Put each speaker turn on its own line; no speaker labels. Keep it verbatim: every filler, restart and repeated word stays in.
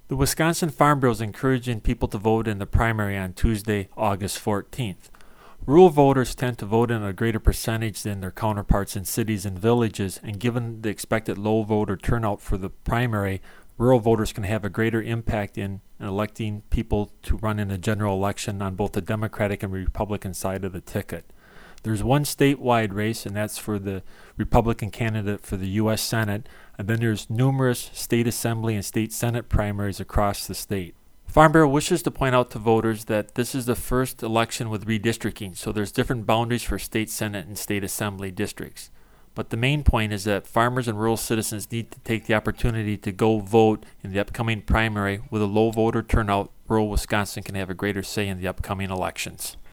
The Wisconsin Farm Bureau is encouraging people to vote in the primary on Tuesday, August fourteenth. Rural voters tend to vote in a greater percentage than their counterparts in cities and villages, and given the expected low voter turnout for the primary, rural voters can have a greater impact in electing people to run in a general election on both the Democratic and Republican side of the ticket. There's one statewide race, and that's for the Republican candidate for the U S Senate, and then there's numerous state assembly and state senate primaries across the state. Farm Bureau wishes to point out to voters that this is the first election with redistricting, so there's different boundaries for state senate and state assembly districts. But the main point is that farmers and rural citizens need to take the opportunity to go vote in the upcoming primary. With a low voter turnout, rural Wisconsin can have a greater say in the upcoming elections.